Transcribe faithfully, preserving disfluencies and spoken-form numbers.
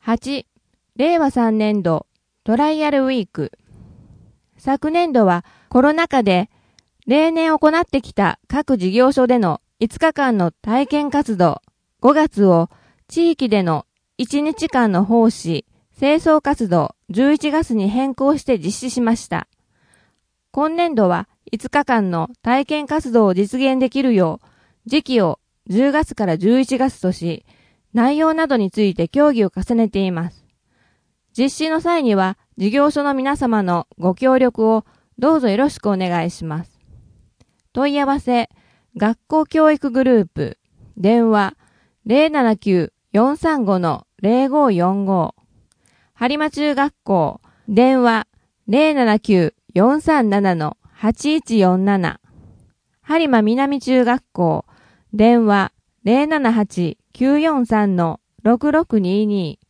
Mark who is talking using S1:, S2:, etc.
S1: はち、れいわさんねんどトライアルウィーク。昨年度はコロナ禍で例年行ってきた各事業所でのいつかかんの体験活動、ごがつを地域でのいちにちかんの奉仕、清掃活動、じゅういちがつに変更して実施しました。今年度はいつかかんの体験活動を実現できるよう、時期をじゅうがつからじゅういちがつとし、内容などについて協議を重ねています。実施の際には事業所の皆様のご協力をどうぞよろしくお願いします。問い合わせ、学校教育グループ、電話 ゼロななきゅう よんさんご ゼロごよんご 播磨中学校、電話 ゼロななきゅう よんさんなな はちいちよんなな 播磨南中学校、電話 ゼロななはち きゅうよんさん ろくろくにに